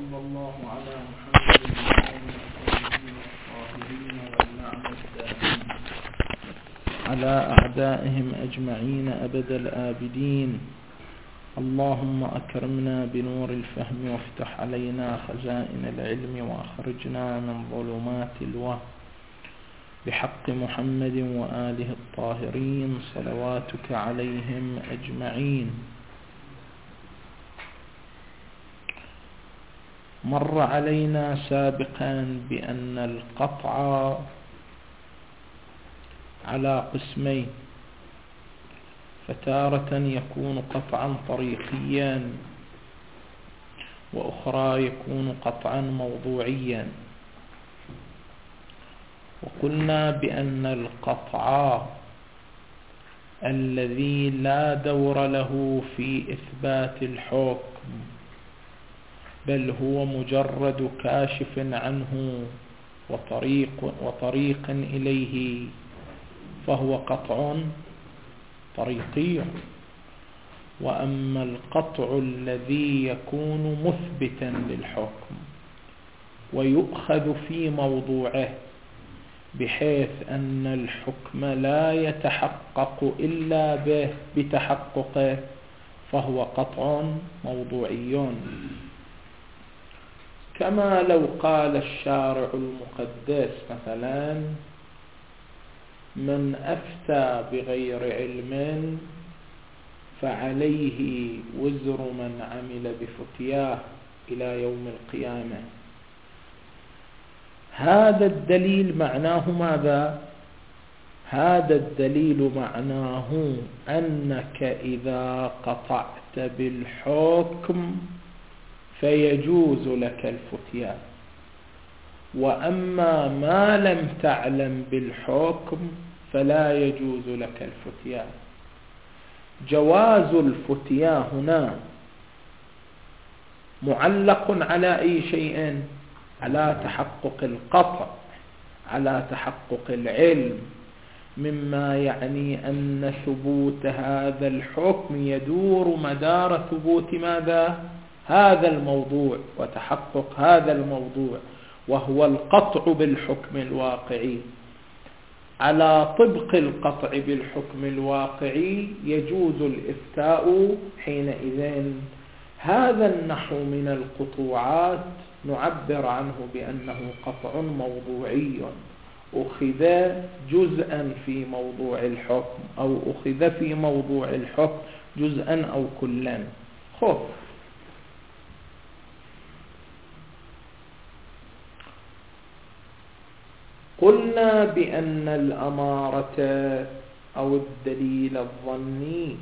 وصلى الله على محمد الطاهرين والنعم الدائمين على أعدائهم أجمعين أبد الآبدين. اللهم أكرمنا بنور الفهم وافتح علينا خزائن العلم وأخرجنا من ظلمات الوهم بحق محمد وآله الطاهرين صلواتك عليهم أجمعين. مر علينا سابقا بأن القطع على قسمين، فتارة يكون قطعا طريقيا وأخرى يكون قطعا موضوعيا. وقلنا بأن القطع الذي لا دور له في إثبات الحكم بل هو مجرد كاشف عنه وطريق إليه فهو قطع طريقي. وأما القطع الذي يكون مثبتا للحكم ويؤخذ في موضوعه بحيث أن الحكم لا يتحقق إلا به بتحققه فهو قطع موضوعي. كما لو قال الشارع المقدس مثلا: من أفتى بغير علم فعليه وزر من عمل بفتياه إلى يوم القيامة. هذا الدليل معناه ماذا؟ هذا الدليل معناه أنك إذا قطعت بالحكم فيجوز لك الفتيان، وأما ما لم تعلم بالحكم فلا يجوز لك الفتيان. جواز الفتيان هنا معلق على أي شيء؟ على تحقق القطع، على تحقق العلم، مما يعني أن ثبوت هذا الحكم يدور مدار ثبوت ماذا؟ هذا الموضوع وتحقق هذا الموضوع، وهو القطع بالحكم الواقعي. على طبق القطع بالحكم الواقعي يجوز الإفتاء حينئذ. هذا النحو من القطوعات نعبر عنه بأنه قطع موضوعي، أخذ جزءا في موضوع الحكم أو أخذ في موضوع الحكم جزءا أو كلا. قلنا بأن الأمارة أو الدليل الظني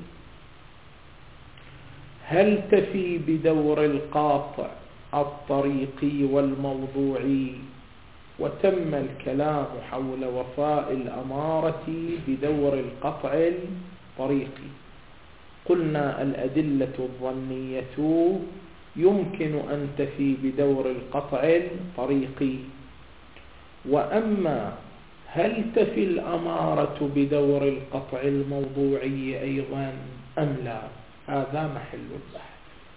هل تفي بدور القاطع الطريقي والموضوعي، وتم الكلام حول وفاء الأمارة بدور القطع الطريقي. قلنا الأدلة الظنية يمكن أن تفي بدور القطع الطريقي، وأما هل تفي الأمارة بدور القطع الموضوعي أيضا أم لا؟ هذا محل البحث.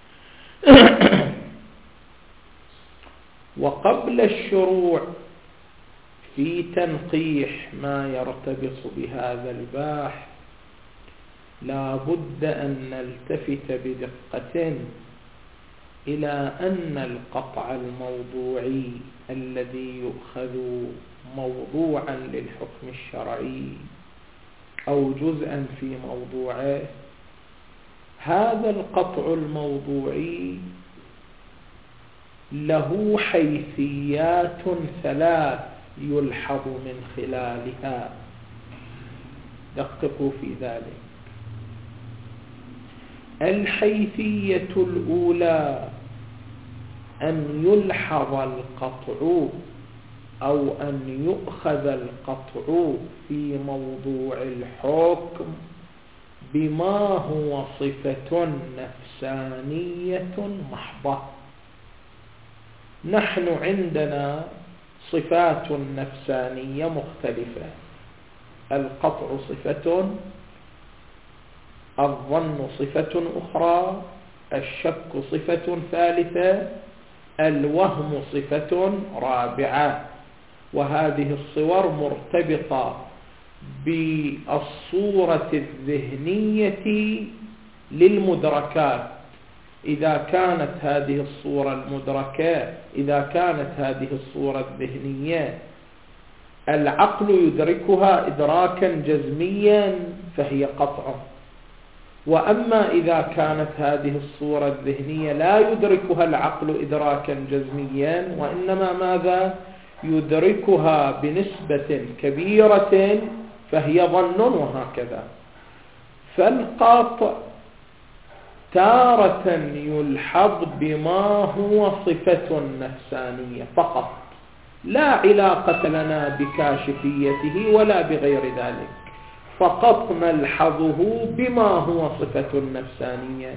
وقبل الشروع في تنقيح ما يرتبط بهذا البحث لا بد أن نلتفت بدقة إلى أن القطع الموضوعي الذي يؤخذ موضوعا للحكم الشرعي أو جزءا في موضوعه، هذا القطع الموضوعي له حيثيات ثلاث يلحظ من خلالها. دققوا في ذلك. الحيثية الأولى أن يلحظ القطع أو أن يؤخذ القطع في موضوع الحكم بما هو صفة نفسانية محضة. نحن عندنا صفات نفسانية مختلفة: القطع صفة، الظن صفة أخرى، الشك صفة ثالثة، الوهم صفة رابعة، وهذه الصور مرتبطة بالصورة الذهنية للمدركات. إذا كانت هذه الصورة المدركة، إذا كانت هذه الصورة الذهنية العقل يدركها إدراكا جزميا فهي قطع، وأما إذا كانت هذه الصورة الذهنية لا يدركها العقل إدراكا جزميا، وإنما ماذا؟ يدركها بنسبة كبيرة فهي ظن، وهكذا. فالقطع تارة يلحظ بما هو صفة نفسانية فقط، لا علاقة لنا بكاشفيته ولا بغير ذلك، فقط نلحظه بما هو صفة نفسانية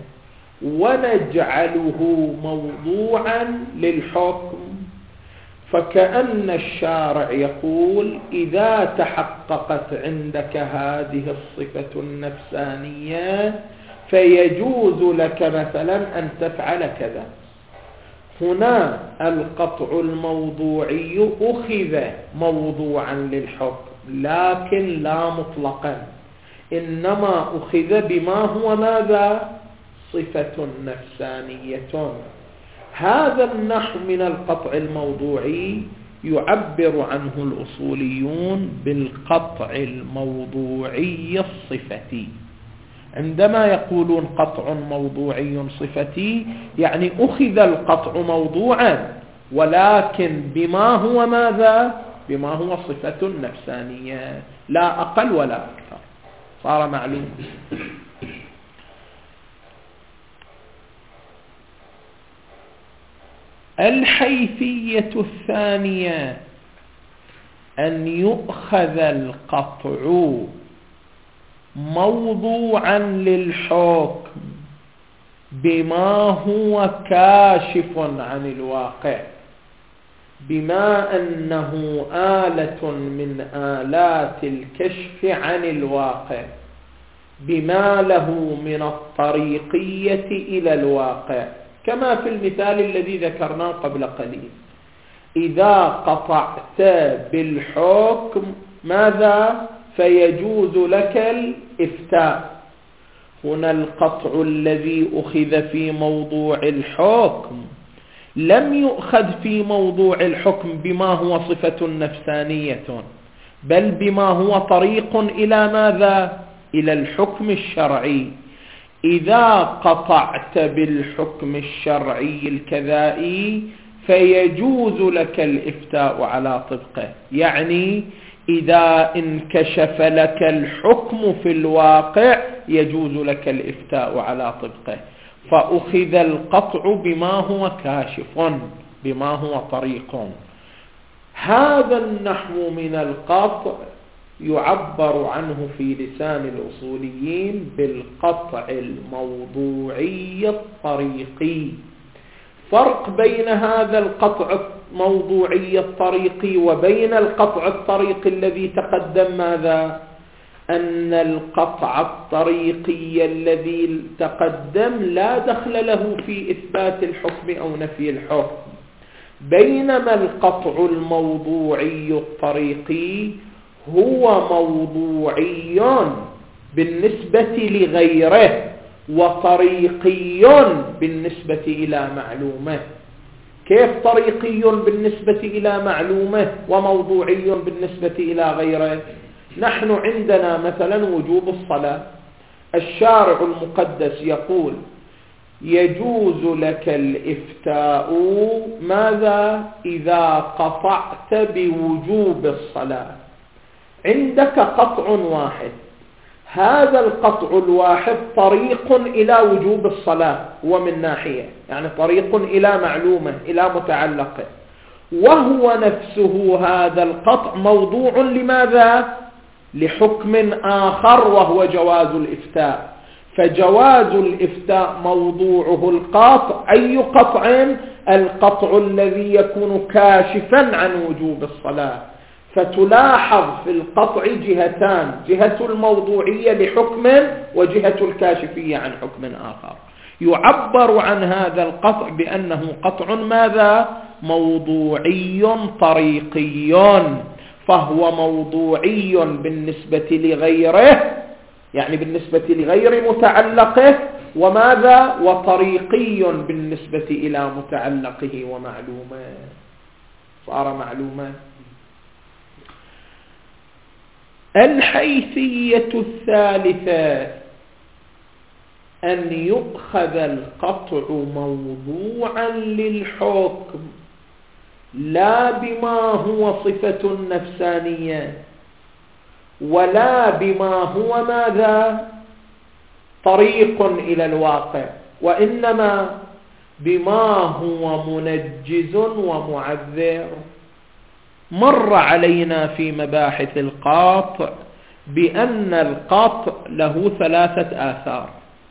ونجعله موضوعا للحكم. فكأن الشارع يقول إذا تحققت عندك هذه الصفة النفسانية فيجوز لك مثلا أن تفعل كذا. هنا القطع الموضوعي أخذ موضوعا للحكم، لكن لا مطلقا، إنما أخذ بما هو ماذا؟ صفة نفسانية. هذا النحو من القطع الموضوعي يعبر عنه الأصوليون بالقطع الموضوعي الصفتي. عندما يقولون قطع موضوعي صفتي يعني أخذ القطع موضوعا، ولكن بما هو ماذا؟ بما هو صفة نفسانية، لا أقل ولا أكثر. صار معلوم. الحيثية الثانية أن يؤخذ القطع موضوعا للحكم بما هو كاشف عن الواقع، بما أنه آلة من آلات الكشف عن الواقع، بما له من الطريقية إلى الواقع، كما في المثال الذي ذكرناه قبل قليل. إذا قطعت بالحكم ماذا؟ فيجوز لك الإفتاء. هنا القطع الذي أخذ في موضوع الحكم لم يؤخذ في موضوع الحكم بما هو صفة نفسانية، بل بما هو طريق إلى ماذا؟ إلى الحكم الشرعي. إذا قطعت بالحكم الشرعي الكذائي فيجوز لك الإفتاء على طبقه، يعني إذا انكشف لك الحكم في الواقع يجوز لك الإفتاء على طبقه. فأخذ القطع بما هو كاشف، بما هو طريق. هذا النحو من القطع يعبر عنه في لسان الأصوليين بالقطع الموضوعي الطريقي. فرق بين هذا القطع الموضوعي الطريقي وبين القطع الطريقي الذي تقدم ماذا؟ أن القطع الطريقي الذي تقدم لا دخل له في إثبات الحكم أو نفي الحكم، بينما القطع الموضوعي الطريقي هو موضوعي بالنسبة لغيره وطريقي بالنسبة إلى معلومه. كيف طريقي بالنسبة إلى معلومه وموضوعي بالنسبة إلى غيره؟ نحن عندنا مثلا وجوب الصلاة، الشارع المقدس يقول يجوز لك الإفتاء ماذا؟ إذا قطعت بوجوب الصلاة. عندك قطع واحد، هذا القطع الواحد طريق إلى وجوب الصلاة، ومن ناحية يعني طريق إلى معلومة إلى متعلقه، وهو نفسه هذا القطع موضوع لماذا؟ لحكم آخر وهو جواز الإفتاء. فجواز الإفتاء موضوعه القطع. أي قطع؟ القطع الذي يكون كاشفا عن وجوب الصلاة. فتلاحظ في القطع جهتان، جهة الموضوعية لحكم وجهة الكاشفية عن حكم آخر. يعبر عن هذا القطع بأنه قطع ماذا؟ موضوعي طريقي، فهو موضوعي بالنسبة لغيره، يعني بالنسبة لغير متعلقه، وماذا؟ وطريقي بالنسبة إلى متعلقه ومعلومه، صار معلوما. الحيثية الثالثة أن يؤخذ القطع موضوعا للحكم لا بما هو صفة نفسانية ولا بما هو ماذا؟ طريق إلى الواقع، وإنما بما هو منجز ومعذر. مر علينا في مباحث القطع بأن القطع له ثلاثة آثار،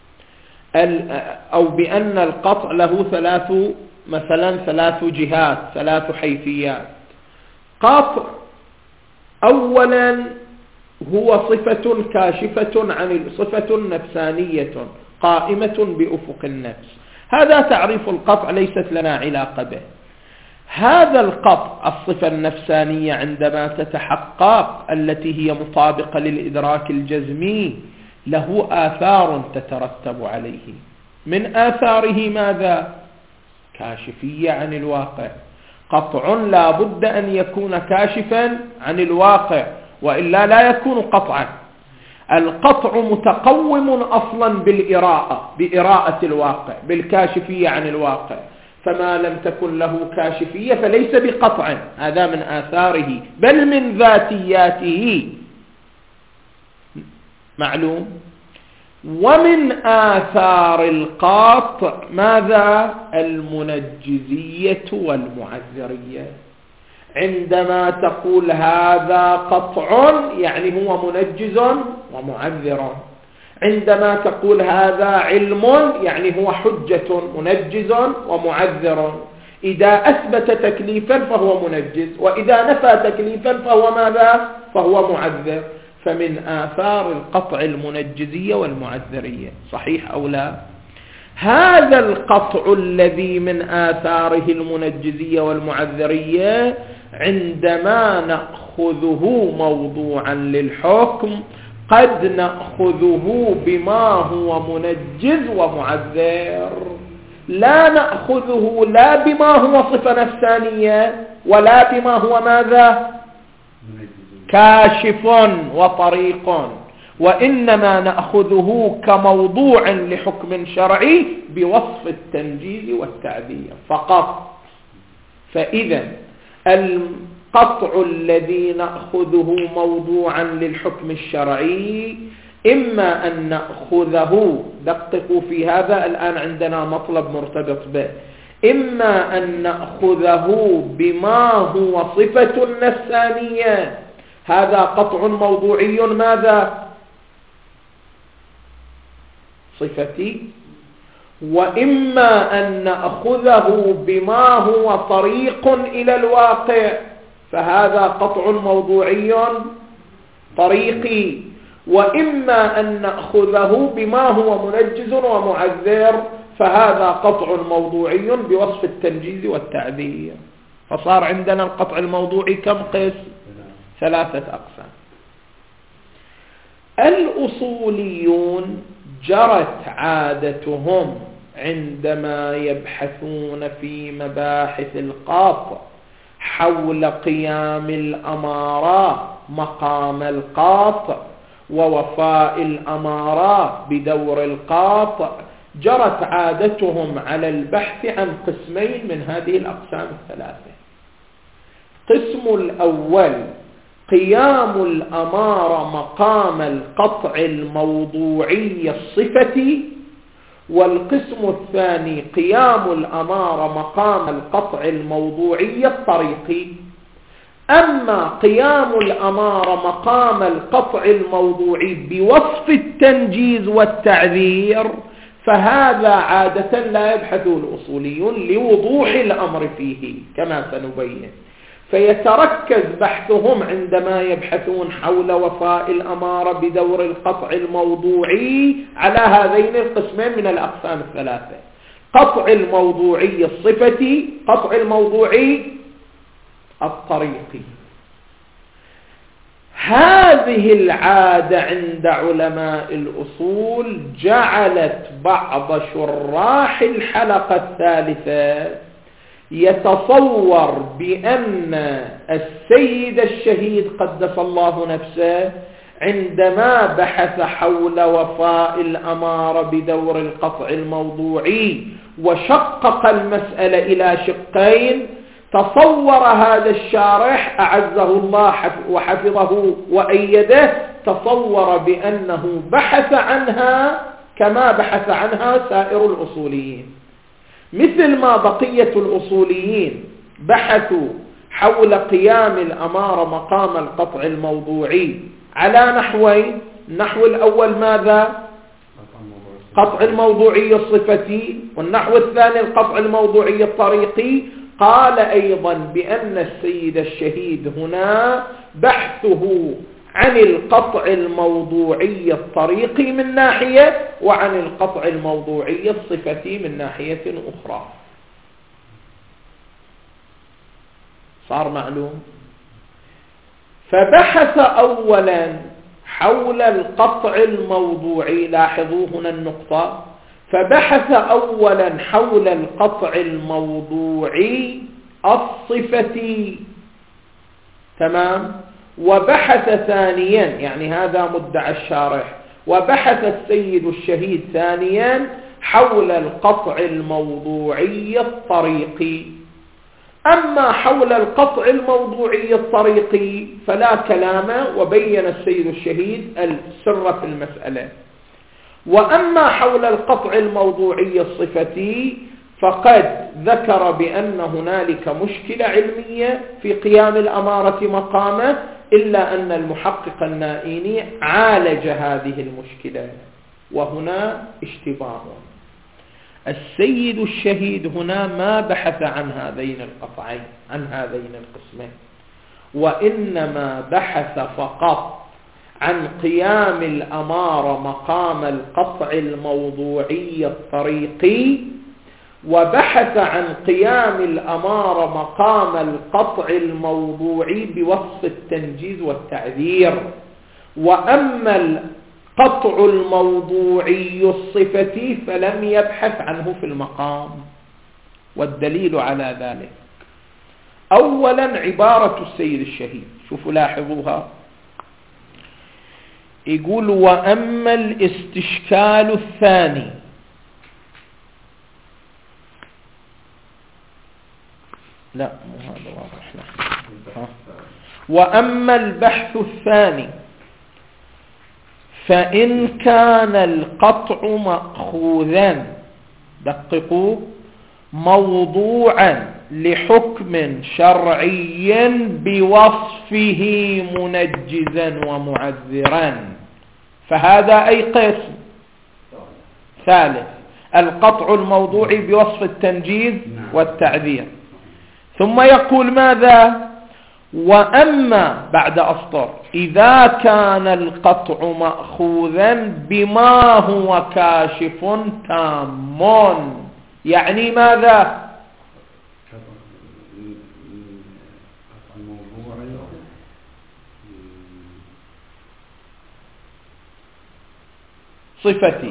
أو بأن القطع له ثلاث جهات، ثلاث حيثيات. قطع أولا هو صفة كاشفة عن صفة نفسانية قائمة بأفق النفس، هذا تعريف القطع، ليست لنا علاقة به. هذا القطع الصفة النفسانية عندما تتحقق التي هي مطابقة للإدراك الجزمي له آثار تترتب عليه، من آثاره ماذا؟ كاشفية عن الواقع. قطع لا بد أن يكون كاشفا عن الواقع، وإلا لا يكون قطعا. القطع متقوم أصلا بإراءة الواقع، بالكاشفية عن الواقع، فما لم تكن له كاشفية فليس بقطع، هذا من آثاره بل من ذاتياته، معلوم. ومن آثار القطع ماذا؟ المنجزية والمعذرية. عندما تقول هذا قطع يعني هو منجز ومعذر، عندما تقول هذا علم يعني هو حجة منجز ومعذر. إذا أثبت تكليفا فهو منجز، وإذا نفى تكليفا فهو ماذا؟ فهو معذر. فمن آثار القطع المنجزية والمعذرية، صحيح أو لا؟ هذا القطع الذي من آثاره المنجزية والمعذرية عندما نأخذه موضوعا للحكم قد نأخذه بما هو منجز ومعذر، لا نأخذه لا بما هو صفة نفسانية ولا بما هو ماذا؟ كاشف وطريق، وإنما نأخذه كموضوع لحكم شرعي بوصف التنجيز والتعذير فقط. فإذا القطع الذي نأخذه موضوعا للحكم الشرعي إما أن نأخذه، دققوا في هذا الآن عندنا مطلب مرتبط به، إما أن نأخذه بما هو صفة نفسانية، هذا قطع موضوعي ماذا؟ صفتي، وإما أن نأخذه بما هو طريق إلى الواقع، فهذا قطع موضوعي طريقي، وإما أن نأخذه بما هو منجز ومعذر، فهذا قطع موضوعي بوصف التنجيز والتعذير. فصار عندنا القطع الموضوعي كم قسم؟ 3 أقسام. الأصوليون جرت عادتهم عندما يبحثون في مباحث القطع حول قيام الأمارة مقام القطع ووفاء الأمارة بدور القطع، جرت عادتهم على البحث عن قسمين من هذه الأقسام 3. قسم الأول قيام الأمارة مقام القطع الموضوعي الصفتي، والقسم الثاني قيام الأمارة مقام القطع الموضوعي الطريقي. أما قيام الأمارة مقام القطع الموضوعي بوصف التنجيز والتعذير فهذا عادة لا يبحث الأصوليون لوضوح الأمر فيه كما سنبين، فيتركز بحثهم عندما يبحثون حول وفاء الأمارة بدور القطع الموضوعي على هذين القسمين من الأقسام الثلاثة: قطع الموضوعي الصفتي، قطع الموضوعي الطريقي. هذه العادة عند علماء الأصول جعلت بعض شراح الحلقة الثالثة يتصور بأن السيد الشهيد قدس الله نفسه عندما بحث حول وفاء الأمارة بدور القطع الموضوعي وشقق المسألة إلى شقين، تصور هذا الشارح أعزه الله وحفظه وأيده، تصور بأنه بحث عنها كما بحث عنها سائر الأصوليين، مثل ما بقية الأصوليين بحثوا حول قيام الأمارة مقام القطع الموضوعي على نحوين. النحو الأول ماذا؟ قطع الموضوعي الصفتي، والنحو الثاني القطع الموضوعي الطريقي. قال أيضا بأن السيد الشهيد هنا بحثه عن القطع الموضوعي الطريقي من ناحية، وعن القطع الموضوعي الصفتي من ناحية أخرى. صار معلوم؟ فبحث أولا حول القطع الموضوعي، لاحظوا هنا النقطة، فبحث أولا حول القطع الموضوعي الصفتي، تمام، وبحث ثانيا، يعني هذا مدعى الشارح، وبحث السيد الشهيد ثانيا حول القطع الموضوعي الطريقي. أما حول القطع الموضوعي الطريقي فلا كلام، وبين السيد الشهيد السر في المسألة. وأما حول القطع الموضوعي الصفتي فقد ذكر بأن هنالك مشكلة علمية في قيام الأمارة مقامه، إلا أن المحقق النائيني عالج هذه المشكلة، وهنا اشتباه. السيد الشهيد هنا ما بحث عن هذين القطعين، عن هذين القسمين، وإنما بحث فقط عن قيام الأمارة مقام القطع الموضوعي الطريقي، وبحث عن قيام الأمارة مقام القطع الموضوعي بوصف التنجيز والتعذير. وأما القطع الموضوعي الصفتي فلم يبحث عنه في المقام، والدليل على ذلك أولا عبارة السيد الشهيد، شوفوا لاحظوها، يقول: وأما الاستشكال الثاني، لا مو هذا واضح، وأما البحث الثاني فإن كان القطع مأخوذا، دققوا، موضوعا لحكم شرعي بوصفه منجزا ومعذرا، فهذا أي قسم؟ ثالث، القطع الموضوعي بوصف التنجيز والتعذير. ثم يقول ماذا؟ وأما بعد أسطر إذا كان القطع مأخوذا بما هو كاشف تام، يعني ماذا؟ صفتي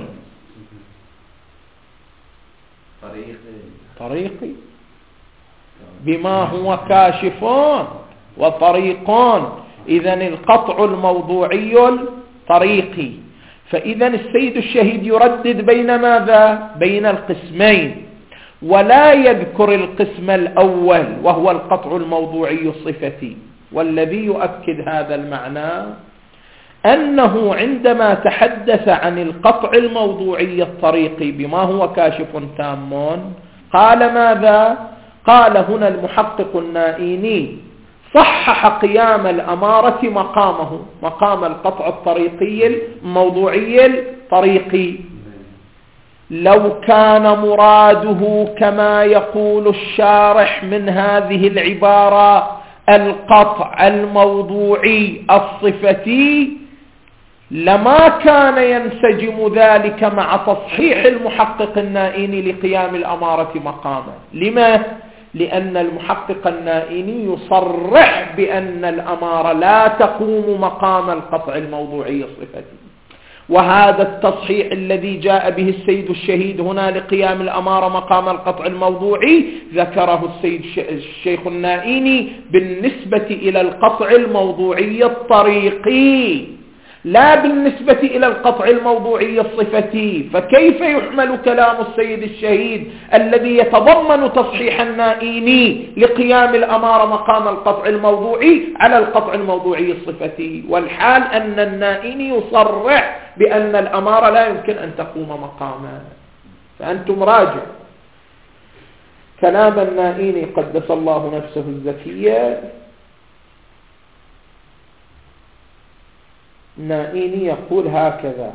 طريقي بما هو كاشف وطريقان، إذن القطع الموضوعي الطريقي. فإذن السيد الشهيد يردد بين ماذا؟ بين القسمين، ولا يذكر القسم الأول وهو القطع الموضوعي الصفتي. والذي يؤكد هذا المعنى أنه عندما تحدث عن القطع الموضوعي الطريقي بما هو كاشف تام قال ماذا؟ قال هنا المحقق النائيني صحح قيام الأمارة مقامه، مقام القطع الطريقي الموضوعي الطريقي. لو كان مراده كما يقول الشارح من هذه العبارة القطع الموضوعي الصفتي لما كان ينسجم ذلك مع تصحيح المحقق النائيني لقيام الأمارة مقاما. لما؟ لأن المحقق النائيني يصرح بأن الأمارة لا تقوم مقام القطع الموضوعي الصفتي، وهذا التصحيح الذي جاء به السيد الشهيد هنا لقيام الأمارة مقام القطع الموضوعي ذكره السيد الشيخ النائيني بالنسبة إلى القطع الموضوعي الطريقي لا بالنسبة إلى القطع الموضوعي الصفتي. فكيف يحمل كلام السيد الشهيد الذي يتضمن تصحيح النائيني لقيام الأمارة مقام القطع الموضوعي على القطع الموضوعي الصفتي، والحال أن النائيني يصرح بأن الأمارة لا يمكن أن تقوم مقاما؟ فأنتم راجع كلام النائيني قدس الله نفسه الزكية. النائيني يقول هكذا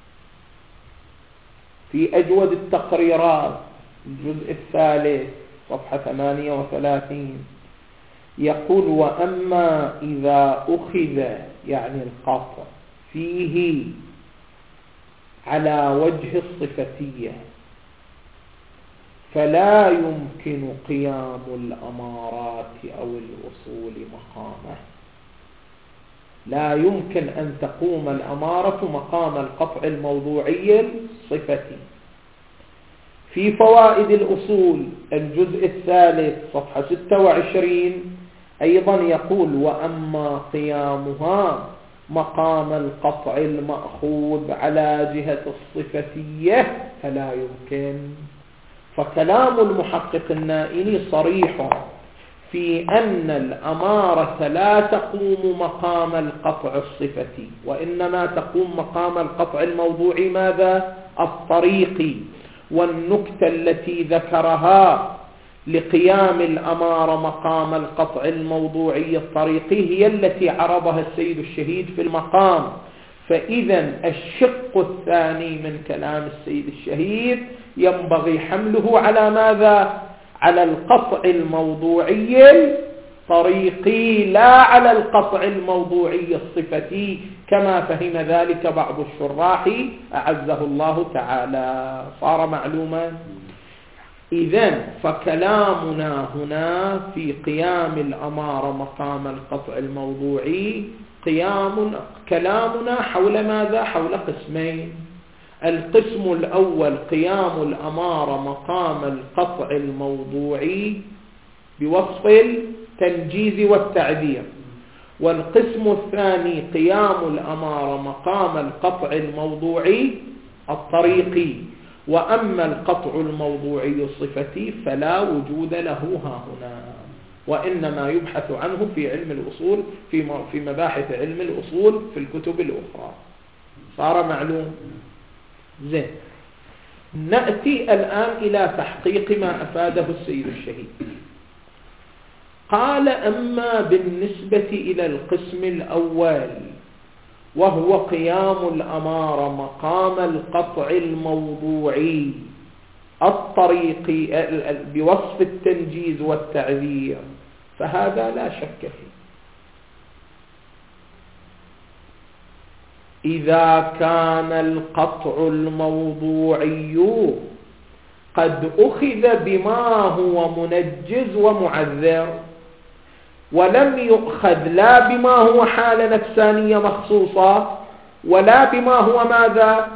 في أجود التقريرات الجزء الثالث صفحة 38، يقول: وأما إذا أخذ يعني القطع فيه على وجه الصفتية فلا يمكن قيام الأمارات أو الأصول مقامه. لا يمكن أن تقوم الأمارة مقام القطع الموضوعي الصفتي. في فوائد الأصول الجزء الثالث صفحة 26 أيضا يقول: وأما قيامها مقام القطع المأخوذ على جهة الصفتية فلا يمكن. فكلام المحقق النائيني صريح في أن الأمارة لا تقوم مقام القطع الصفتي، وإنما تقوم مقام القطع الموضوعي ماذا؟ الطريقي. والنكتة التي ذكرها لقيام الأمارة مقام القطع الموضوعي الطريقي هي التي عرضها السيد الشهيد في المقام. فإذا الشق الثاني من كلام السيد الشهيد ينبغي حمله على ماذا؟ على القطع الموضوعي الطريقي لا على القطع الموضوعي الصفتي كما فهم ذلك بعض الشراح أعزه الله تعالى. صار معلوما؟ إذن فكلامنا هنا في قيام الأمارة مقام القطع الموضوعي كلامنا حول ماذا؟ حول قسمين. القسم الأول قيام الأمارة مقام القطع الموضوعي بوصف التنجيز والتعذير، والقسم الثاني قيام الأمارة مقام القطع الموضوعي الطريقي. وأما القطع الموضوعي الصفتي فلا وجود له هنا، وإنما يبحث عنه في علم الأصول في مباحث علم الأصول في الكتب الأخرى. صار معلوم؟ زين، نأتي الآن إلى تحقيق ما أفاده السيد الشهيد. قال: أما بالنسبة إلى القسم الأول وهو قيام الأمارة مقام القطع الموضوعي الطريقي بوصف التنجيز والتعذير فهذا لا شك فيه. إذا كان القطع الموضوعي قد أخذ بما هو منجز ومعذر ولم يؤخذ لا بما هو حالة نفسانية مخصوصة ولا بما هو ماذا؟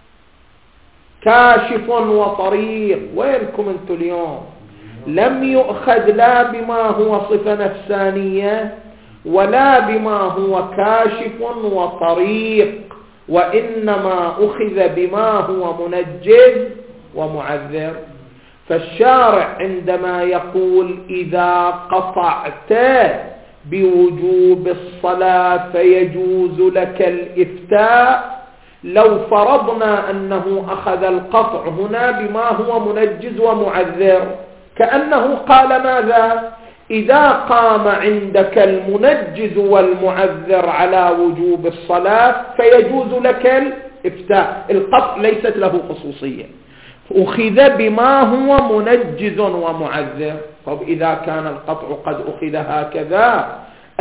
كاشف وطريق. وينكم انتم اليوم؟ لم يؤخذ لا بما هو صفة نفسانية ولا بما هو كاشف وطريق، وإنما أخذ بما هو منجز ومعذر. فالشارع عندما يقول: إذا قطعت بوجوب الصلاة فيجوز لك الإفتاء، لو فرضنا أنه أخذ القطع هنا بما هو منجز ومعذر كأنه قال ماذا؟ إذا قام عندك المنجز والمعذر على وجوب الصلاة فيجوز لك الإفتاء. القطع ليست له خصوصية. أخذ بما هو منجز ومعذر. طب إذا كان القطع قد أخذ هكذا،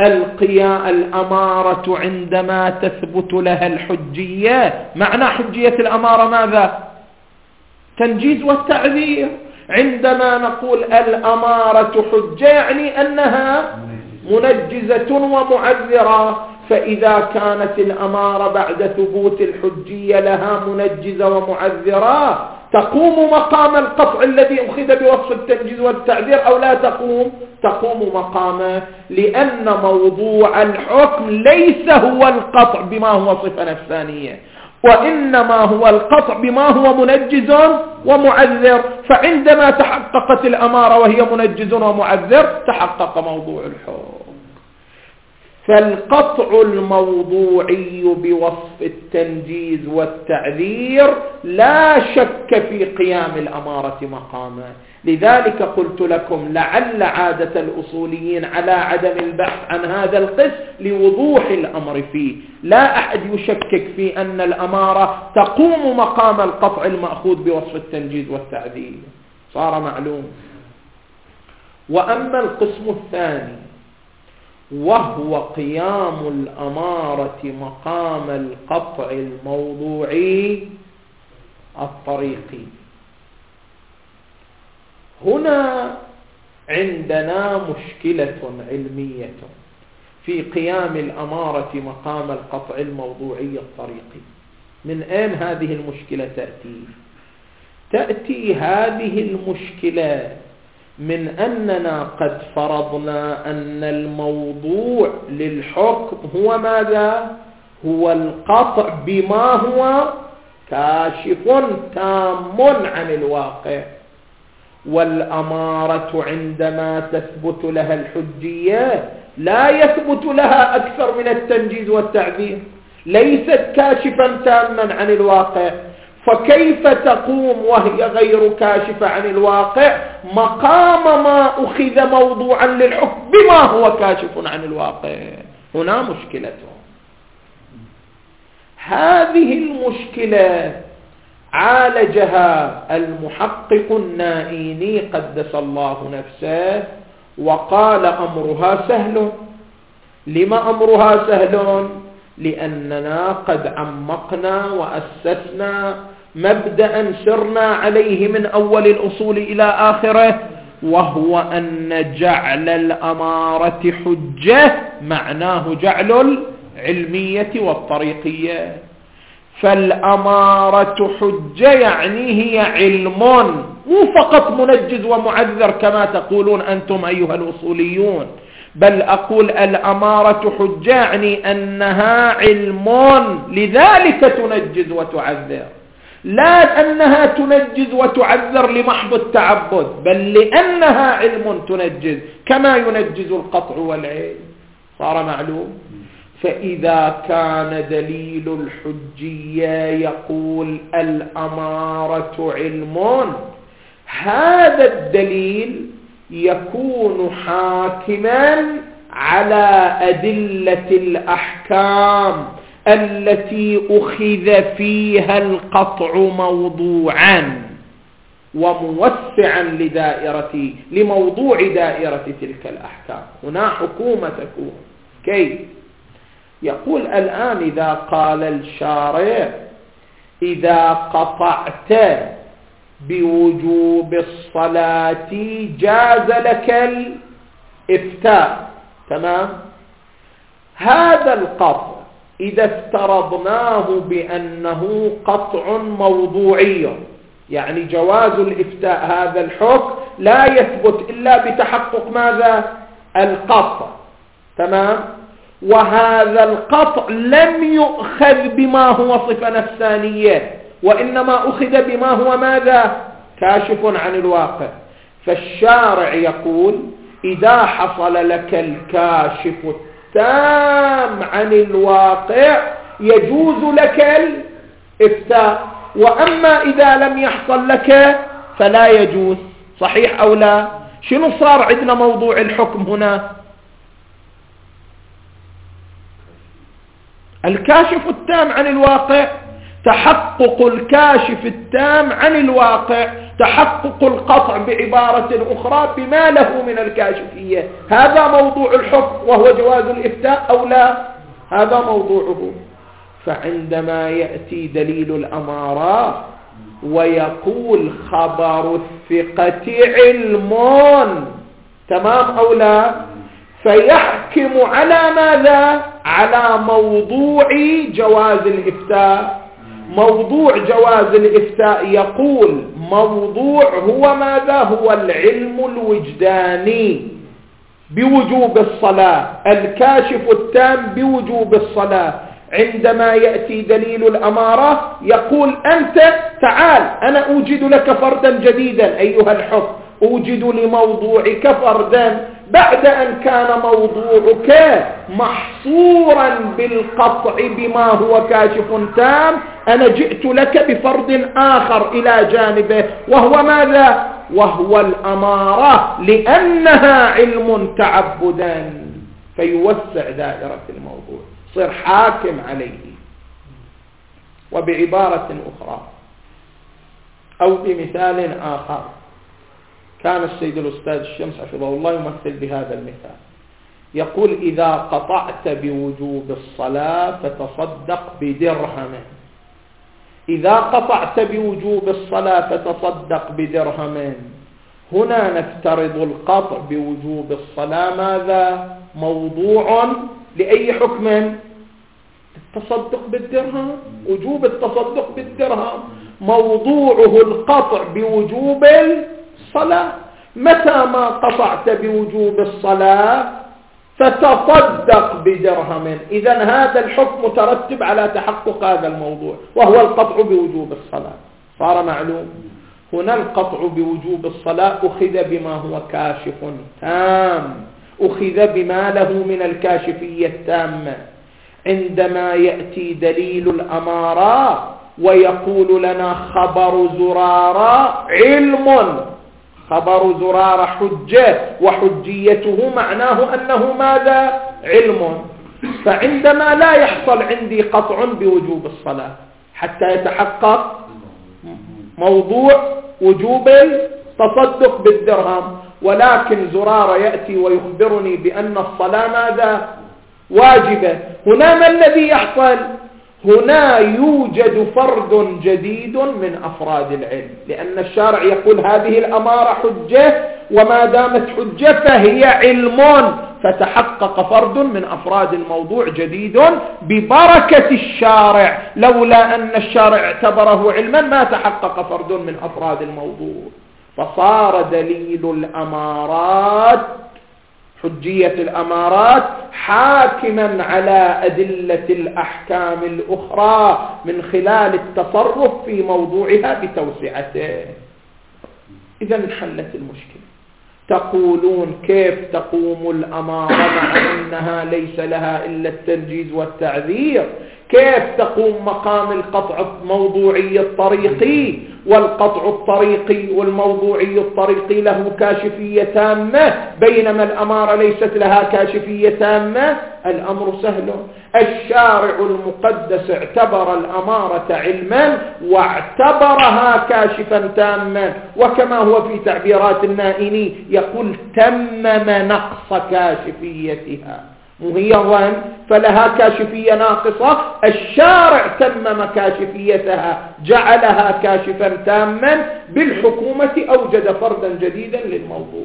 الأمارة عندما تثبت لها الحجية، معنى حجية الأمارة ماذا؟ تنجيز والتعذير. عندما نقول الأمارة حجة يعني أنها منجزة ومعذرة، فإذا كانت الأمارة بعد ثبوت الحجية لها منجزة ومعذرة تقوم مقام القطع الذي أخذ بوصف التنجيز والتعذير أو لا تقوم؟ تقوم مقامه، لأن موضوع الحكم ليس هو القطع بما هو صفة نفسانية، وإنما هو القطع بما هو منجز ومعذر. فعندما تحققت الأمارة وهي منجز ومعذر تحقق موضوع الحكم. فالقطع الموضوعي بوصف التنجيز والتعذير لا شك في قيام الأمارة مقامه. لذلك قلت لكم لعل عادة الأصوليين على عدم البحث عن هذا القسم لوضوح الأمر فيه. لا أحد يشكك في أن الأمارة تقوم مقام القطع المأخوذ بوصف التنجيز والتعذير، صار معلوم. وأما القسم الثاني وهو قيام الأمارة مقام القطع الموضوعي الطريقي، هنا عندنا مشكلة علمية في قيام الأمارة مقام القطع الموضوعي الطريقي. من أين هذه المشكلة تأتي؟ تأتي هذه المشكلة من أننا قد فرضنا أن الموضوع للحكم هو ماذا؟ هو القطع بما هو كاشف تام عن الواقع. والأمارة عندما تثبت لها الحجية لا يثبت لها أكثر من التنجيز والتعذير، ليست كاشفا تاما عن الواقع، فكيف تقوم وهي غير كاشفة عن الواقع مقام ما أخذ موضوعا للحكم بما هو كاشف عن الواقع؟ هنا مشكلته. هذه المشكلة عالجها المحقق النائيني قدس الله نفسه وقال أمرها سهل. لما أمرها سهل؟ لأننا قد عمقنا وأسسنا مبدأ سرنا عليه من أول الأصول إلى آخره، وهو أن جعل الأمارة حجة معناه جعل العلمية والطريقية. فالأمارة حجة يعني هي علم، مو فقط منجز ومعذر كما تقولون أنتم أيها الأصوليون، بل أقول الأمارة حجة يعني أنها علم، لذلك تنجز وتعذر، لا أنها تنجز وتعذر لمحض التعبد، بل لأنها علم تنجز كما ينجز القطع والعلم. صار معلوم؟ فإذا كان دليل الحجية يقول الأمارة علم، هذا الدليل يكون حاكما على أدلة الأحكام التي أخذ فيها القطع موضوعا وموسعا لموضوع دائرة تلك الأحكام. هنا حكومة تكون. كيف؟ يقول الآن إذا قال الشارع إذا قطعت بوجوب الصلاة جاز لك الإفتاء، تمام؟ هذا القطع إذا افترضناه بأنه قطع موضوعي، يعني جواز الإفتاء هذا الحكم لا يثبت إلا بتحقق ماذا؟ القطع، تمام؟ وهذا القطع لم يؤخذ بما هو صفة نفسانية، وإنما أخذ بما هو ماذا؟ كاشف عن الواقع. فالشارع يقول إذا حصل لك الكاشف التام عن الواقع يجوز لك الإفتاء، وأما إذا لم يحصل لك فلا يجوز. صحيح أو لا؟ شنو صار عندنا موضوع الحكم هنا؟ الكاشف التام عن الواقع. تحقق الكاشف التام عن الواقع، تحقق القطع بعبارة أخرى بما له من الكاشفية. هذا موضوع الحكم وهو جواز الإفتاء أو لا؟ هذا موضوعه. فعندما يأتي دليل الأمارة ويقول خبر الثقة علم، تمام أو لا؟ فيحكم على ماذا؟ على موضوع جواز الإفتاء. موضوع جواز الإفتاء يقول موضوع هو ماذا؟ هو العلم الوجداني بوجوب الصلاة، الكاشف التام بوجوب الصلاة. عندما يأتي دليل الأمارة يقول أنت تعال أنا أوجد لك فردا جديدا أيها الحكم، أوجد لموضوعك فردا بعد أن كان موضوعك محصورا بالقطع بما هو كاشف تام. أنا جئت لك بفرد آخر إلى جانبه وهو ماذا؟ وهو الأمارة، لأنها علم تعبدا، فيوسع دائرة الموضوع، صير حاكم عليه. وبعبارة أخرى أو بمثال آخر، كان السيد الأستاذ الشمس حفظه الله يمثل بهذا المثال، يقول إذا قطعت بوجوب الصلاة فتصدق بدرهم. إذا قطعت بوجوب الصلاة فتصدق بدرهم، هنا نفترض القطع بوجوب الصلاة ماذا؟ موضوع لأي حكم؟ التصدق بالدرهم، وجوب التصدق بالدرهم موضوعه القطع بوجوب الصلاة. متى ما قطعت بوجوب الصلاة فتصدق بدرهم، إذن هذا الحكم مترتب على تحقق هذا الموضوع وهو القطع بوجوب الصلاة. صار معلوم؟ هنا القطع بوجوب الصلاة أخذ بما هو كاشف تام، أخذ بما له من الكاشفية التامة. عندما يأتي دليل الأمارة ويقول لنا خبر زرارة علم، خبر زرارة حجة، وحجيته معناه أنه ماذا؟ علم. فعندما لا يحصل عندي قطع بوجوب الصلاة حتى يتحقق موضوع وجوب التصدق بالدرهم، ولكن زرارة يأتي ويخبرني بأن الصلاة ماذا؟ واجبة، هنا ما الذي يحصل؟ هنا يوجد فرد جديد من أفراد العلم، لأن الشارع يقول هذه الأمارة حجة، وما دامت حجة فهي علم، فتحقق فرد من أفراد الموضوع جديد ببركة الشارع. لولا أن الشارع اعتبره علما ما تحقق فرد من أفراد الموضوع. فصار دليل الأمارات، حجية الأمارات، حاكما على أدلة الأحكام الأخرى من خلال التصرف في موضوعها بتوسعته. إذا انحلت المشكلة. تقولون كيف تقوم الأمارة مع أنها ليس لها إلا التنجيز والتعذير؟ كيف تقوم مقام القطع الموضوعي الطريقي؟ والقطع الطريقي والموضوعي الطريقي له كاشفية تامة، بينما الأمارة ليست لها كاشفية تامة. الأمر سهل. الشارع المقدس اعتبر الأمارة علما واعتبرها كاشفا تاما، وكما هو في تعبيرات النائني يقول تمم نقص كاشفيتها، مهيضا فلها كاشفية ناقصة. الشارع تمم كاشفيتها، جعلها كاشفا تاما، بالحكومة أوجد فردا جديدا للموضوع.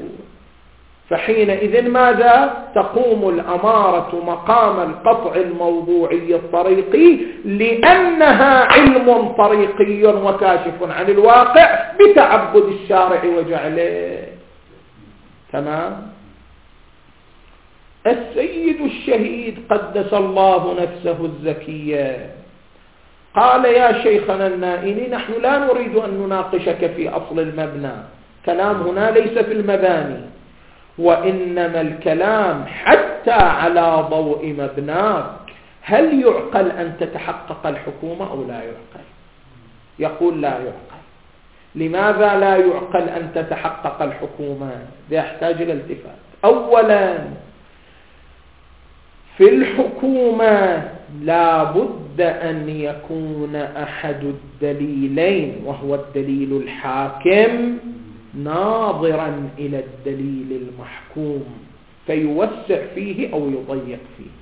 فحينئذ ماذا؟ تقوم الأمارة مقام القطع الموضوعي الطريقي، لأنها علم طريقي وكاشف عن الواقع بتعبد الشارع وجعله. تمام؟ السيد الشهيد قدس الله نفسه الزكية قال يا شيخنا النائني نحن لا نريد أن نناقشك في أصل المبنى، كلام هنا ليس في المباني، وإنما الكلام حتى على ضوء مبناك، هل يعقل أن تتحقق الحكومة أو لا يعقل؟ يقول لا يعقل. لماذا لا يعقل أن تتحقق الحكومة؟ ده يحتاج إلى التفات. أولا، في الحكومة لا بد بد أن يكون أحد الدليلين وهو الدليل الحاكم ناظرا إلى الدليل المحكوم فيوسع فيه أو يضيق فيه.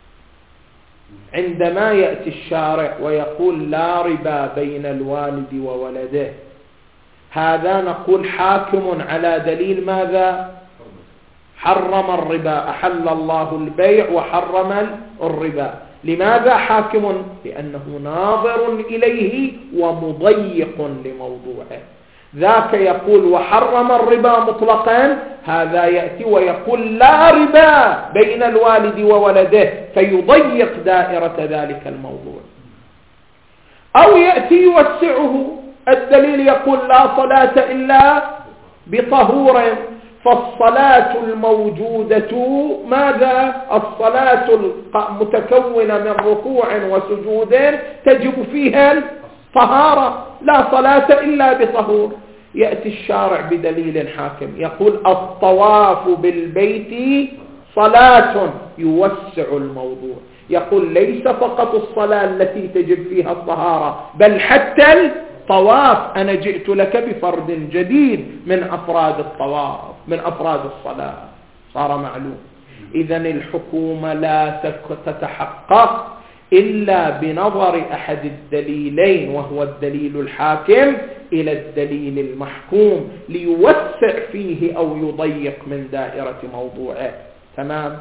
عندما يأتي الشارع ويقول لا ربا بين الوالد وولده، هذا نقول حاكم على دليل ماذا؟ حرم الربا، أحل الله البيع وحرم الربا. لماذا حاكم؟ لأنه ناظر إليه ومضيق لموضوعه. ذاك يقول وحرم الربا مطلقا، هذا يأتي ويقول لا ربا بين الوالد وولده فيضيق دائرة ذلك الموضوع. أو يأتي يوسعه، الدليل يقول لا صلاة إلا بطهور، فالصلاة الموجودة ماذا؟ الصلاة المتكونة من ركوع وسجود تجب فيها الطهارة، لا صلاة إلا بطهور. يأتي الشارع بدليل حاكم يقول الطواف بالبيت صلاة، يوسع الموضوع، يقول ليس فقط الصلاة التي تجب فيها الطهارة بل حتى الطواف، أنا جئت لك بفرد جديد من أفراد الطواف من أفراد الصلاة، صار معلوم. إذن الحكومة لا تتحقق إلا بنظر أحد الدليلين وهو الدليل الحاكم إلى الدليل المحكوم ليوسع فيه أو يضيق من دائرة موضوعه. تمام؟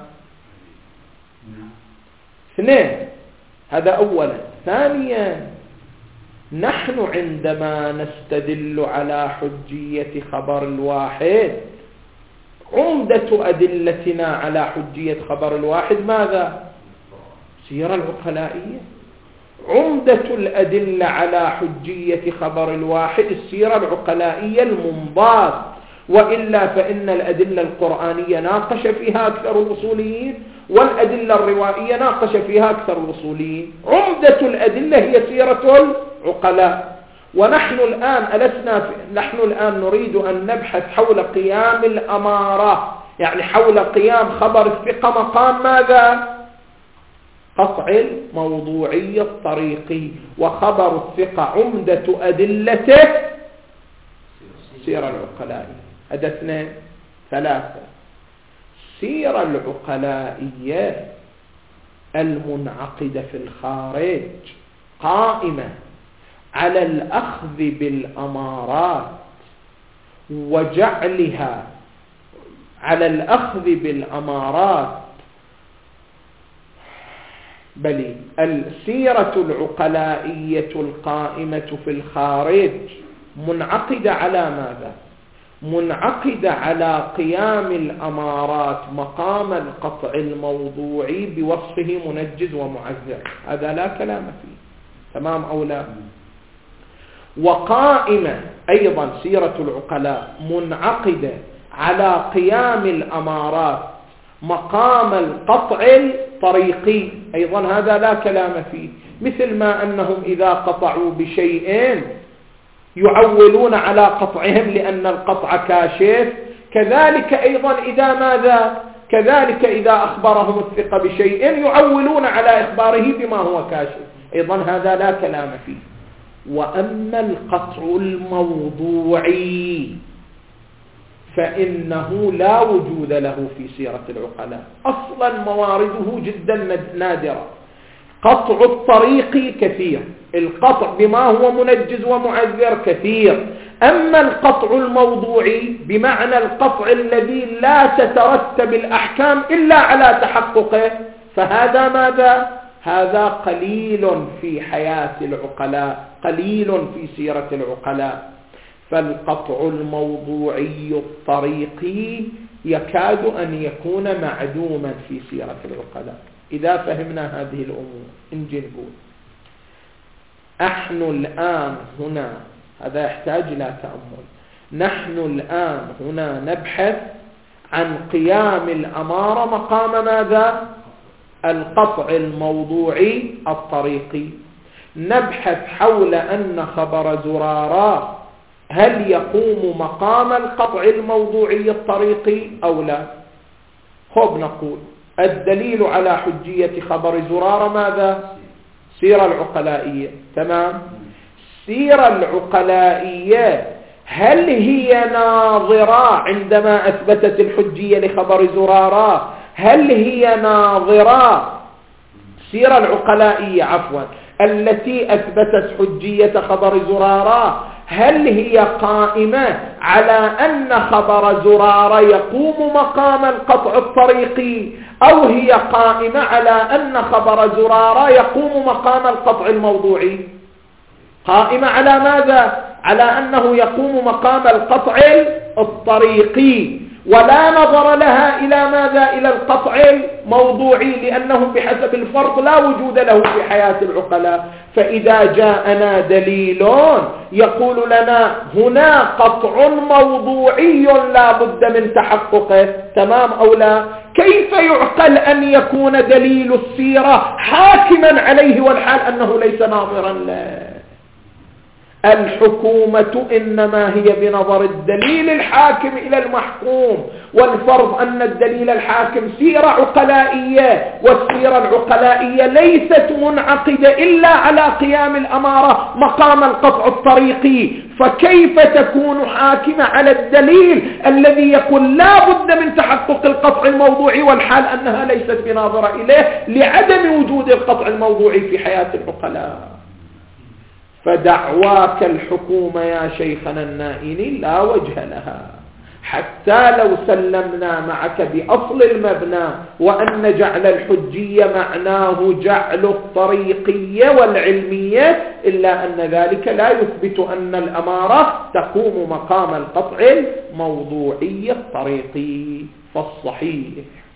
اثنين، هذا أولا. ثانيا، نحن عندما نستدل على حجية خبر الواحد، عمدة أدلتنا على حجية خبر الواحد ماذا؟ السيرة العقلائية. عمدة الأدلة على حجية خبر الواحد السيرة العقلائية المنضاد، وإلا فإن الأدلة القرآنية ناقش فيها أكثر الأصوليين، والأدلة الروائية ناقش فيها أكثر الأصوليين. عمدة الأدلة هي سيرة العقلاء. ونحن الآن نريد أن نبحث حول قيام الأمارة، يعني حول قيام خبر الثقة مقام ماذا؟ قطع الموضوعي الطريقي. وخبر الثقة عمدة أدلته سيرة العقلائية. هذا اثنين. ثلاثة، السيرة العقلائية المنعقدة في الخارج قائمة على الأخذ بالأمارات وجعلها على الأخذ بالأمارات بل السيرة العقلائية القائمة في الخارج منعقدة على ماذا؟ منعقدة على قيام الأمارات مقام القطع الموضوعي بوصفه منجز ومعذر، هذا لا كلام فيه. تمام أو لا؟ وقائمة أيضا سيرة العقلاء منعقدة على قيام الأمارات مقام القطع الطريقي، أيضا هذا لا كلام فيه. مثل ما أنهم إذا قطعوا بشيء يعولون على قطعهم لأن القطع كاشف، كذلك أيضا إذا ماذا؟ كذلك إذا أخبرهم الثقة بشيء يعولون على إخباره بما هو كاشف، أيضا هذا لا كلام فيه. وأما القطع الموضوعي فإنه لا وجود له في سيرة العقلاء، أصلا موارده جدا نادرة. قطع الطريق كثير، القطع بما هو منجز ومعذر كثير. أما القطع الموضوعي بمعنى القطع الذي لا تترتب الأحكام إلا على تحققه، فهذا ماذا؟ هذا قليل في حياة العقلاء، قليل في سيرة العقلاء. فالقطع الموضوعي الطريقي يكاد أن يكون معدوما في سيرة العقلاء. إذا فهمنا هذه الأمور نجي نقول نحن الآن هنا، هذا يحتاج إلى تأمل، نحن الآن هنا نبحث عن قيام الأمارة مقام ماذا؟ القطع الموضوعي الطريقي. نبحث حول أن خبر زرارة هل يقوم مقام القطع الموضوعي الطريقي أو لا؟ خب نقول الدليل على حجية خبر زرارة ماذا؟ السيرة العقلائية. تمام. السيرة العقلائية هل هي ناظرة عندما أثبتت الحجية لخبر زرارة؟ هل هي ناظرة السيرة العقلائية التي أثبتت حجية خبر زرارة هل هي قائمة على أن خبر زرارة يقوم مقام القطع الطريقي، أو هي قائمة على أن خبر زرارة يقوم مقام القطع الموضوعي؟ قائمة على ماذا؟ على أنه يقوم مقام القطع الطريقي، ولا نظر لها إلى ماذا؟ إلى القطع الموضوعي، لأنه بحسب الفرض لا وجود له في حياة العقلاء. فإذا جاءنا دليل يقول لنا هنا قطع موضوعي لا بد من تحققه، تمام أو لا؟ كيف يعقل أن يكون دليل السيرة حاكما عليه والحال أنه ليس ناظرا له؟ الحكومة إنما هي بنظر الدليل الحاكم إلى المحكوم، والفرض أن الدليل الحاكم سيرة عقلائية، والسيرة العقلائية ليست منعقدة إلا على قيام الأمارة مقام القطع الطريقي، فكيف تكون حاكمة على الدليل الذي يقول لا بد من تحقق القطع الموضوعي والحال أنها ليست بناظرة إليه لعدم وجود القطع الموضوعي في حياة العقلاء؟ فدعواك الحكومة يا شيخنا النائني لا وجه لها، حتى لو سلمنا معك بأصل المبنى وأن جعل الحجية معناه جعل الطريقية والعلمية، إلا أن ذلك لا يثبت أن الأمارة تقوم مقام القطع الموضوعي الطريقي. فالصحيح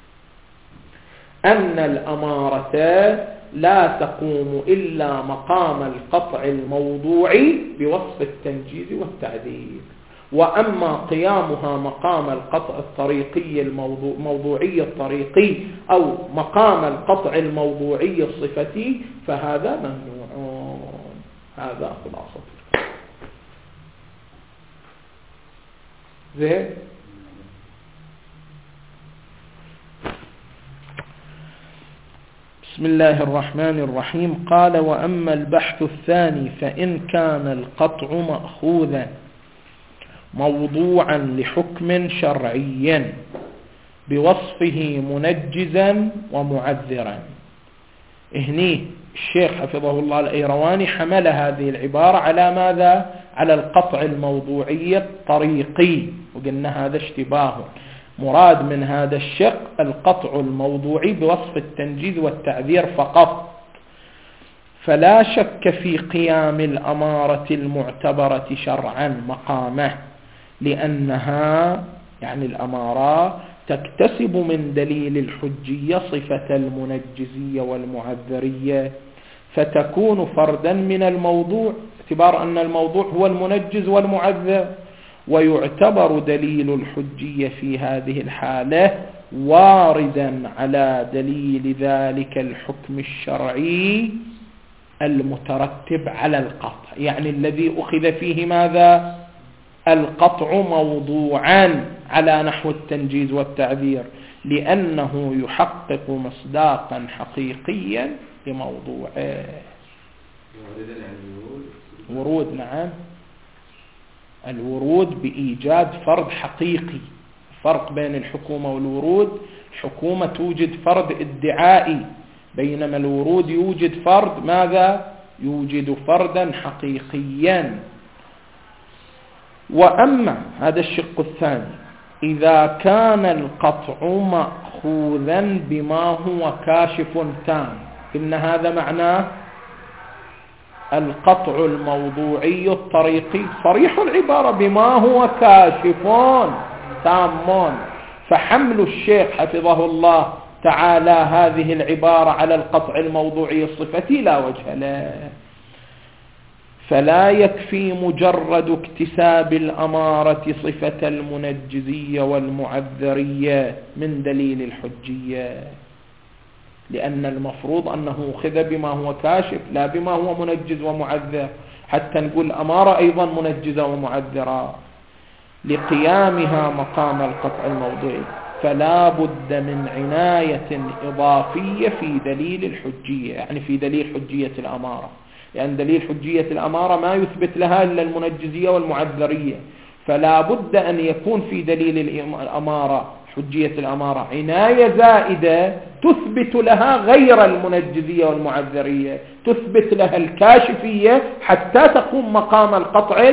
أن الأمارة لا تقوم إلا مقام القطع الموضوعي بوصف التنجيز والتعديل، وأما قيامها مقام القطع الطريقي الموضوعي الطريقي أو مقام القطع الموضوعي الصفتي فهذا ممنوع. هذا خلاصة. زين. بسم الله الرحمن الرحيم. قال: وأما البحث الثاني فإن كان القطع مأخوذا موضوعا لحكم شرعي بوصفه منجزا ومعذرا. هني الشيخ حفظه الله الأيرواني حمل هذه العبارة على ماذا؟ على القطع الموضوعي الطريقي، وقلنا هذا اشتباه. مراد من هذا الشق القطع الموضوعي بوصف التنجيز والتعذير فقط. فلا شك في قيام الأمارة المعتبرة شرعا مقامه، لأنها يعني الأمارة تكتسب من دليل الحجية صفة المنجزية والمعذرية، فتكون فردا من الموضوع اعتبار أن الموضوع هو المنجز والمعذر، ويعتبر دليل الحجية في هذه الحالة واردا على دليل ذلك الحكم الشرعي المترتب على القطع، يعني الذي أخذ فيه ماذا؟ القطع موضوعا على نحو التنجيز والتعذير، لأنه يحقق مصداقا حقيقيا لموضوعه. ورود، نعم، الورود بإيجاد فرد حقيقي. فرق بين الحكومة والورود: الحكومة توجد فرد ادعائي، بينما الورود يوجد فرد ماذا؟ يوجد فردا حقيقيا. وأما هذا الشق الثاني: إذا كان القطع مأخوذا بما هو كاشف تام، إن هذا معناه القطع الموضوعي الطريقي صريح العبارة بما هو كاشف تام، فحمل الشيخ حفظه الله تعالى هذه العبارة على القطع الموضوعي الصفتي لا وجه له. فلا يكفي مجرد اكتساب الأمارة صفة المنجزية والمعذرية من دليل الحجية، لأن المفروض أنه أخذ بما هو كاشف لا بما هو منجز ومعذر، حتى نقول أمارة أيضا منجزة ومعذرة لقيامها مقام القطع الموضوعي. فلا بد من عناية إضافية في دليل الحجية، يعني في دليل حجية الأمارة، لأن يعني دليل حجية الأمارة ما يثبت لها إلا المنجزية والمعذرية، فلا بد أن يكون في دليل الأمارة حجية الأمارة عناية زائدة تثبت لها غير المنجزية والمعذرية، تثبت لها الكاشفية حتى تقوم مقام القطع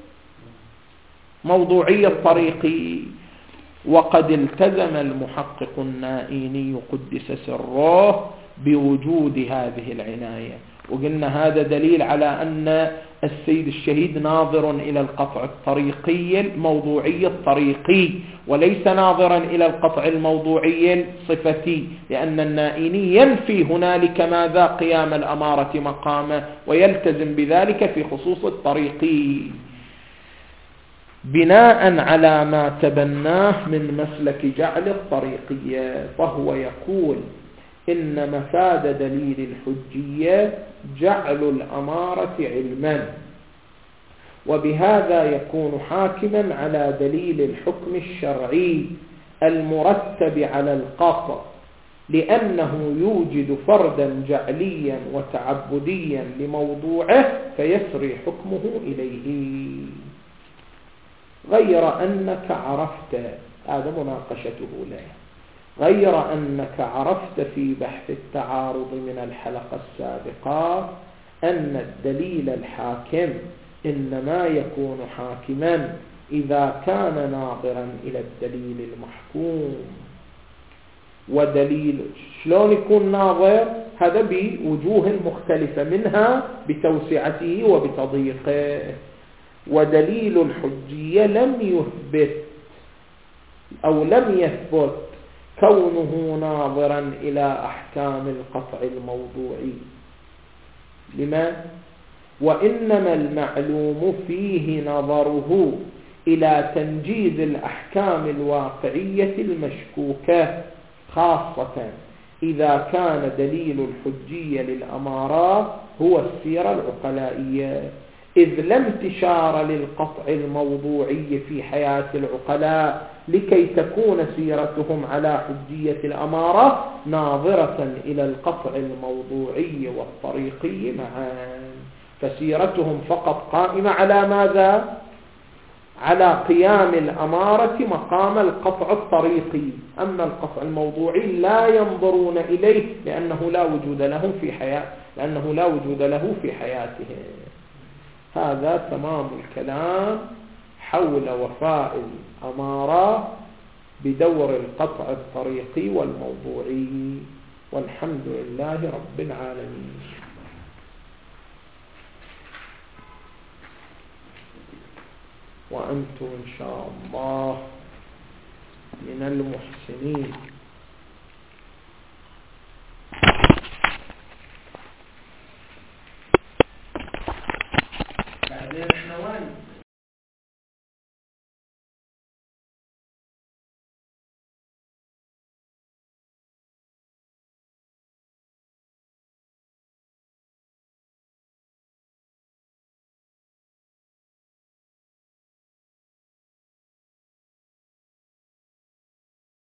الموضوعي الطريقي. وقد التزم المحقق النائيني قدس سره بوجود هذه العناية، وقلنا هذا دليل على أن السيد الشهيد ناظر إلى القطع الطريقي الموضوعي الطريقي، وليس ناظرا إلى القطع الموضوعي الصفتي، لأن النائيني ينفي هنالك ماذا؟ قيام الأمارة مقامه، ويلتزم بذلك في خصوص الطريقي بناء على ما تبناه من مسلك جعل الطريقية. فهو يقول إن مفاد دليل الحجية جعل الأمارة علما، وبهذا يكون حاكما على دليل الحكم الشرعي المرتب على القطع، لأنه يوجد فردا جعليا وتعبديا لموضوعه فيسري حكمه إليه. غير أنك عرفت، هذا مناقشته له، غير أنك عرفت في بحث التعارض من الحلقة السابقة أن الدليل الحاكم إنما يكون حاكما إذا كان ناظرا إلى الدليل المحكوم. ودليل شلون يكون ناظر؟ هذا بوجوه مختلفة، منها بتوسعته وبتضييقه. ودليل الحجية لم يثبت أو لم يثبت كونه ناظرا إلى أحكام القطع الموضوعي. لما؟ وإنما المعلوم فيه نظره إلى تنجيز الأحكام الواقعية المشكوكة، خاصة إذا كان دليل الحجية للأمارات هو السيرة العقلائية، إذ لا انتشار للقطع الموضوعي في حياة العقلاء لكي تكون سيرتهم على حجية الأمارة ناظرة إلى القطع الموضوعي والطريقي معا، فسيرتهم فقط قائمة على ماذا؟ على قيام الأمارة مقام القطع الطريقي، أما القطع الموضوعي لا ينظرون إليه لأنه لا وجود له في حياته. هذا تمام الكلام حول وفاء الأمارة بدور القطع الطريقي والموضوعي، والحمد لله رب العالمين. وأنتم إن شاء الله من المحسنين.